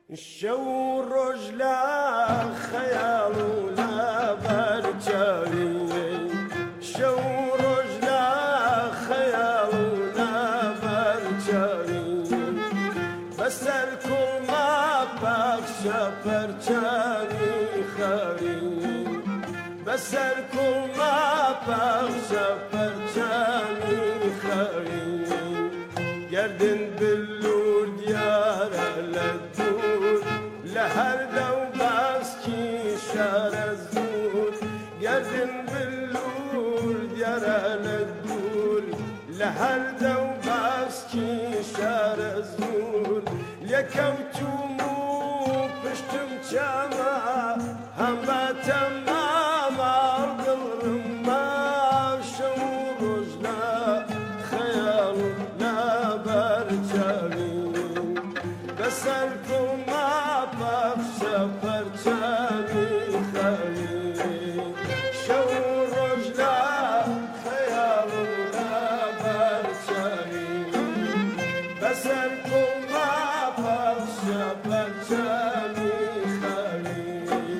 شو رجلا خيال ولا برجاري شو رجلا خيال ولا برجاري بس الكل ما بخشى برجاني خاري بس الكل ما بخشى برجاني خاري قردن باللور ديار للدور لهر دو باسكي شار الزور قردن باللور ديار للدور لهر دو باسكي شار الزور يكوتمو پشتم چما هم باتم سركم ما بخشى برجاني خالي شو رجلا خيال ولا برجاني بسركم ما بخشى برجاني خالي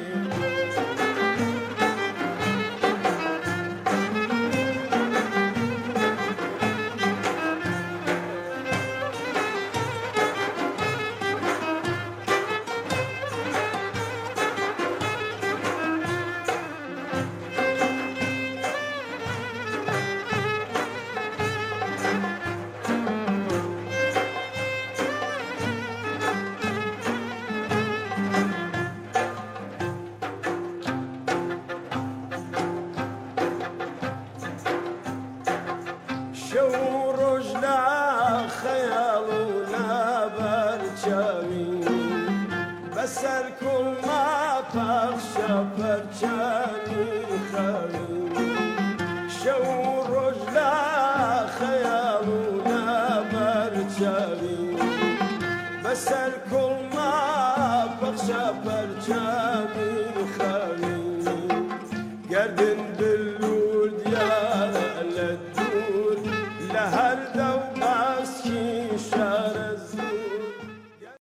شو رجلا خيال ولا برجاني بس الكل ما بخشى برجاني خالي شو رجلا خيال ولا برجاني بس الكل